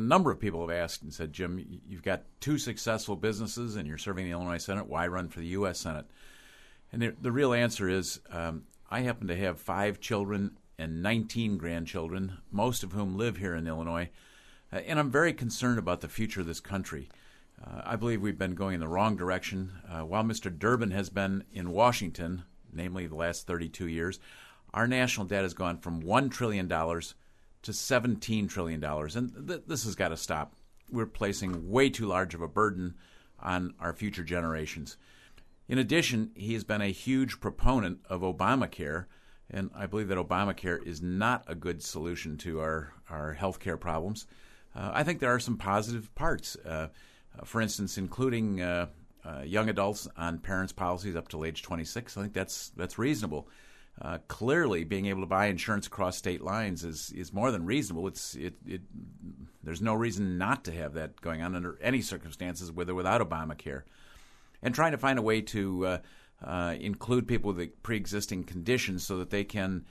number of people have asked and said, Jim, you've got two successful businesses and you're serving the Illinois Senate. Why run for the U.S. Senate? And the real answer is I happen to have 5 children and 19 grandchildren, most of whom live here in Illinois, and I'm very concerned about the future of this country. I believe we've been going in the wrong direction. While Mr. Durbin has been in Washington, namely the last 32 years, our national debt has gone from $1 trillion to $17 trillion, and this has got to stop. We're placing way too large of a burden on our future generations. In addition, he has been a huge proponent of Obamacare, and I believe that Obamacare is not a good solution to our health care problems. I think there are some positive parts. For instance, including young adults on parents' policies up to age 26. I think that's reasonable. Clearly, being able to buy insurance across state lines is more than reasonable. There's no reason not to have that going on under any circumstances, with or without Obamacare. And trying to find a way to include people with pre-existing conditions so that they can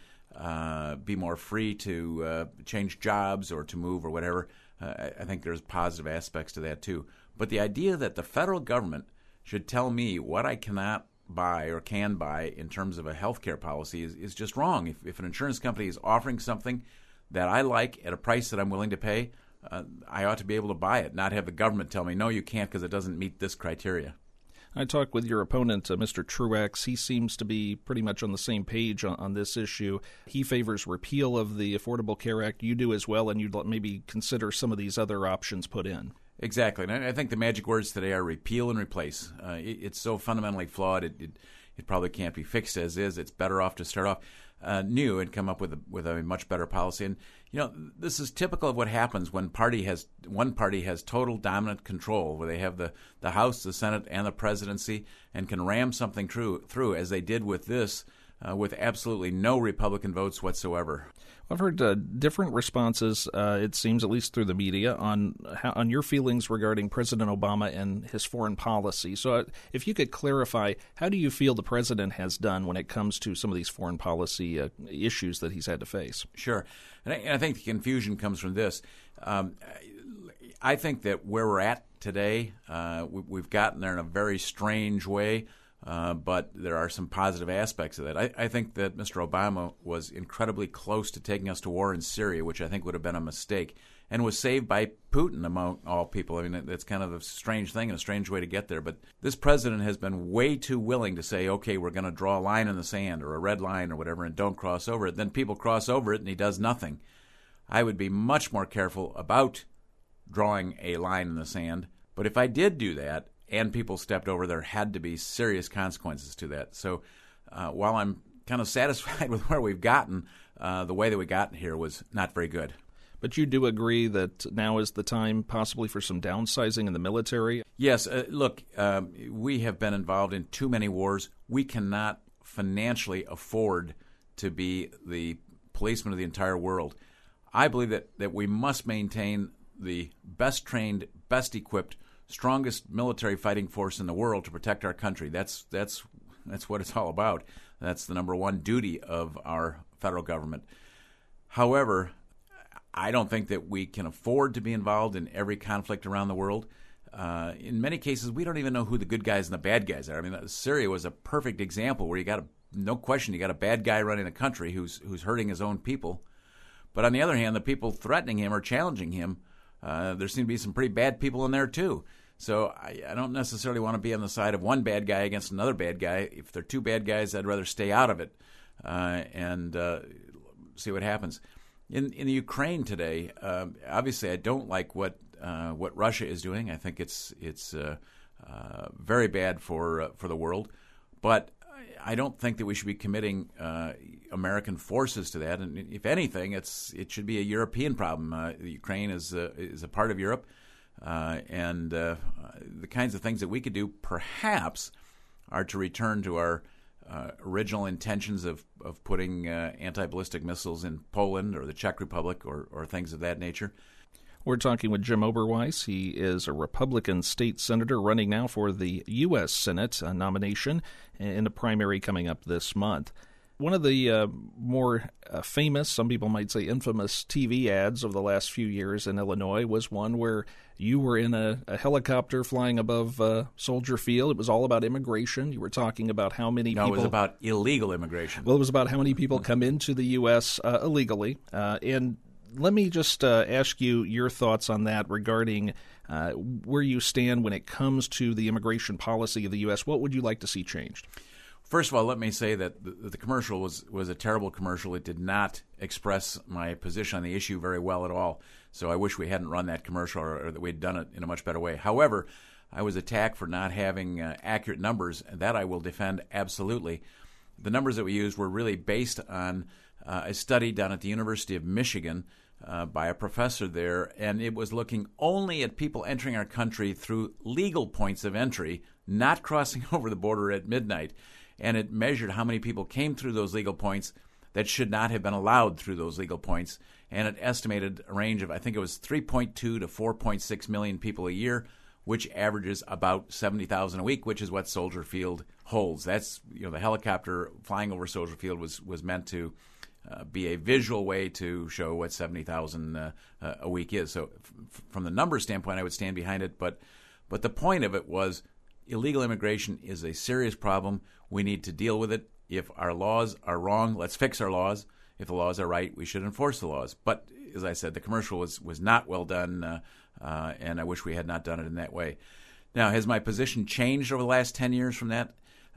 be more free to change jobs or to move or whatever. I think there's positive aspects to that too. But the idea that the federal government should tell me what I cannot buy or can buy in terms of a health care policy is just wrong. If an insurance company is offering something that I like at a price that I'm willing to pay, I ought to be able to buy it, not have the government tell me, no, you can't because it doesn't meet this criteria. I talked with your opponent, Mr. Truax. He seems to be pretty much on the same page on this issue. He favors repeal of the Affordable Care Act. You do as well, and you'd maybe consider some of these other options put in. Exactly. And I think the magic words today are repeal and replace. It's so fundamentally flawed, it probably can't be fixed as is. It's better off to start off new and come up with a much better policy. And this is typical of what happens when one party has total dominant control, where they have the House, the Senate, and the presidency, and can ram something through as they did with this, with absolutely no Republican votes whatsoever. I've heard different responses, it seems, at least through the media, on your feelings regarding President Obama and his foreign policy. So if you could clarify, how do you feel the president has done when it comes to some of these foreign policy issues that he's had to face? Sure. And I think the confusion comes from this. I think that where we're at today, we've gotten there in a very strange way. But there are some positive aspects of that. I think that Mr. Obama was incredibly close to taking us to war in Syria, which I think would have been a mistake, and was saved by Putin, among all people. I mean, that's kind of a strange thing and a strange way to get there. But this president has been way too willing to say, okay, we're going to draw a line in the sand or a red line or whatever and don't cross over it. Then people cross over it and he does nothing. I would be much more careful about drawing a line in the sand. But if I did do that, and people stepped over, there had to be serious consequences to that. So while I'm kind of satisfied with where we've gotten, the way that we got here was not very good. But you do agree that now is the time possibly for some downsizing in the military? Yes. Look, we have been involved in too many wars. We cannot financially afford to be the policeman of the entire world. I believe that we must maintain the best trained, best equipped, strongest military fighting force in the world to protect our country. That's what it's all about. That's the number one duty of our federal government. However, I don't think that we can afford to be involved in every conflict around the world. In many cases, we don't even know who the good guys and the bad guys are. I mean, Syria was a perfect example where no question, you got a bad guy running the country who's hurting his own people. But on the other hand, the people threatening him or challenging him, there seem to be some pretty bad people in there too. So I don't necessarily want to be on the side of one bad guy against another bad guy. If they're two bad guys, I'd rather stay out of it and see what happens. In the Ukraine today, obviously I don't like what Russia is doing. I think it's very bad for the world. But I don't think that we should be committing American forces to that. And if anything, it should be a European problem. The Ukraine is a part of Europe. And the kinds of things that we could do perhaps are to return to our original intentions of putting anti-ballistic missiles in Poland or the Czech Republic or things of that nature. We're talking with Jim Oberweis. He is a Republican state senator running now for the U.S. Senate nomination in a primary coming up this month. One of the more famous, some people might say infamous, TV ads of the last few years in Illinois was one where you were in a helicopter flying above Soldier Field. It was all about immigration. You were talking about how many people... No, it was about illegal immigration. Well, it was about how many people come into the U.S. Illegally. And let me just ask you your thoughts on that regarding where you stand when it comes to the immigration policy of the U.S. What would you like to see changed? First of all, let me say that the commercial was a terrible commercial. It did not express my position on the issue very well at all. So I wish we hadn't run that commercial or that we'd done it in a much better way. However, I was attacked for not having accurate numbers, and that I will defend absolutely. The numbers that we used were really based on a study done at the University of Michigan by a professor there, and it was looking only at people entering our country through legal points of entry, not crossing over the border at midnight. And it measured how many people came through those legal points that should not have been allowed through those legal points. And it estimated a range of, I think it was 3.2 to 4.6 million people a year, which averages about 70,000 a week, which is what Soldier Field holds. That's, the helicopter flying over Soldier Field was meant to be a visual way to show what 70,000 a week is. So from the number standpoint, I would stand behind it. But the point of it was illegal immigration is a serious problem. We need to deal with it. If our laws are wrong, let's fix our laws. If the laws are right, we should enforce the laws. But as I said, the commercial was not well done, and I wish we had not done it in that way. Now, has my position changed over the last 10 years from that?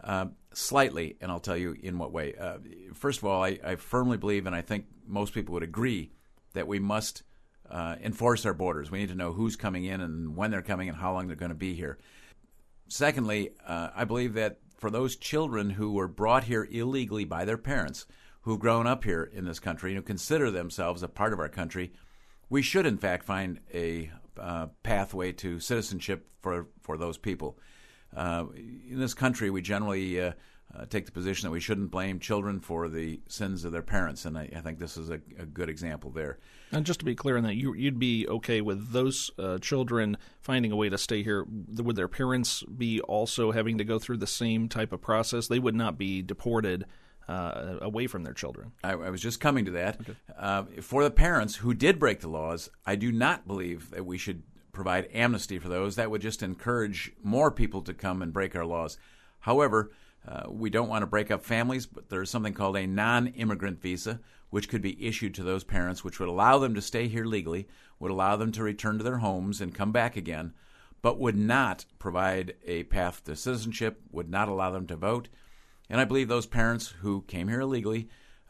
Slightly, and I'll tell you in what way. First of all, I firmly believe, and I think most people would agree, that we must enforce our borders. We need to know who's coming in and when they're coming and how long they're going to be here. Secondly, I believe that for those children who were brought here illegally by their parents, who've grown up here in this country and who consider themselves a part of our country, we should in fact find a pathway to citizenship for those people. In this country, we generally take the position that we shouldn't blame children for the sins of their parents, and I think this is a good example there. And just to be clear on that, you'd be okay with those children finding a way to stay here. Would their parents be also having to go through the same type of process? They would not be deported away from their children. I was just coming to that. Okay. For the parents who did break the laws, I do not believe that we should provide amnesty for those. That would just encourage more people to come and break our laws. However, we don't want to break up families, but there's something called a non-immigrant visa, which could be issued to those parents, which would allow them to stay here legally, would allow them to return to their homes and come back again, but would not provide a path to citizenship, would not allow them to vote. And I believe those parents who came here illegally,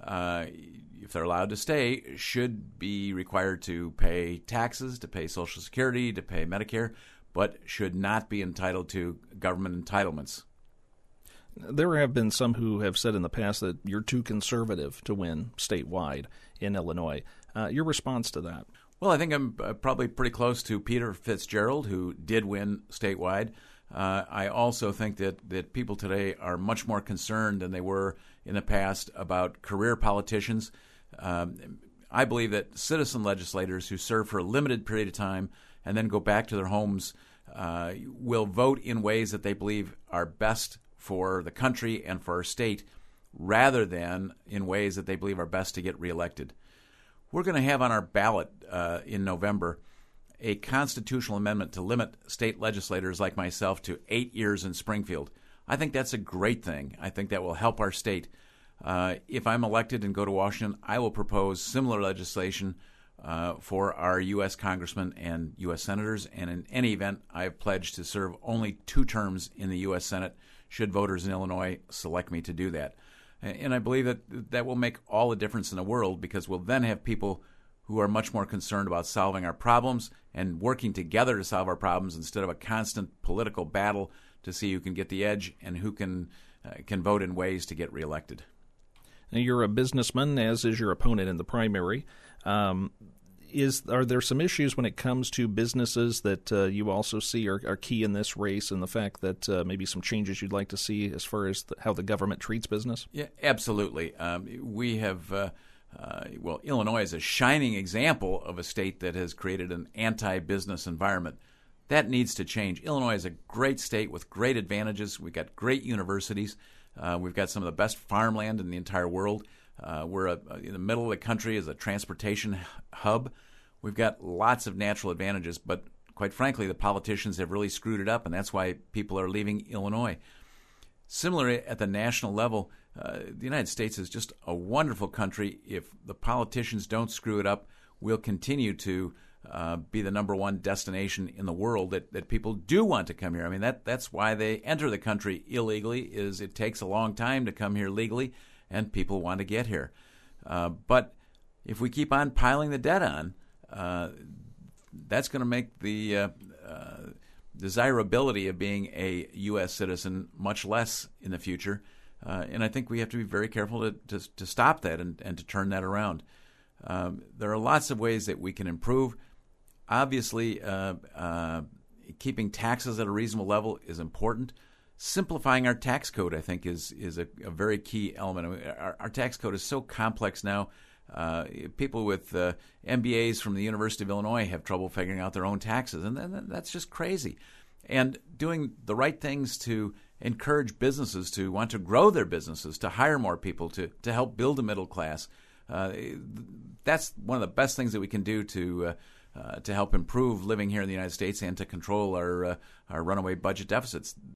if they're allowed to stay, should be required to pay taxes, to pay Social Security, to pay Medicare, but should not be entitled to government entitlements. There have been some who have said in the past that you're too conservative to win statewide in Illinois. Your response to that? Well, I think I'm probably pretty close to Peter Fitzgerald, who did win statewide. I also think that people today are much more concerned than they were in the past about career politicians. I believe that citizen legislators who serve for a limited period of time and then go back to their homes will vote in ways that they believe are best for the country and for our state, rather than in ways that they believe are best to get reelected. We're going to have on our ballot in November a constitutional amendment to limit state legislators like myself to 8 years in Springfield. I think that's a great thing. I think that will help our state. If I'm elected and go to Washington, I will propose similar legislation for our U.S. congressmen and U.S. senators. And in any event, I have pledged to serve only 2 terms in the U.S. Senate should voters in Illinois select me to do that. And I believe that will make all the difference in the world, because we'll then have people who are much more concerned about solving our problems and working together to solve our problems instead of a constant political battle to see who can get the edge and who can vote in ways to get reelected. Now, you're a businessman, as is your opponent in the primary. Are there some issues when it comes to businesses that you also see are key in this race, and the fact that maybe some changes you'd like to see as far as how the government treats business? Yeah, absolutely. We have, Illinois is a shining example of a state that has created an anti-business environment. That needs to change. Illinois is a great state with great advantages. We've got great universities. We've got some of the best farmland in the entire world. We're in the middle of the country as a transportation hub. We've got lots of natural advantages, but quite frankly, the politicians have really screwed it up, and that's why people are leaving Illinois. Similarly, at the national level, the United States is just a wonderful country. If the politicians don't screw it up, we'll continue to be the number one destination in the world that people do want to come here. I mean, that's why they enter the country illegally, is it takes a long time to come here legally, and people want to get here. But if we keep on piling the debt on, that's going to make the desirability of being a U.S. citizen much less in the future. And I think we have to be very careful to stop that and to turn that around. There are lots of ways that we can improve. Obviously, keeping taxes at a reasonable level is important. Simplifying our tax code, I think, is a very key element. I mean, our tax code is so complex now. People with MBAs from the University of Illinois have trouble figuring out their own taxes, and that's just crazy. And doing the right things to encourage businesses to want to grow their businesses, to hire more people, to help build a middle class. That's one of the best things that we can do to help improve living here in the United States and to control our runaway budget deficits.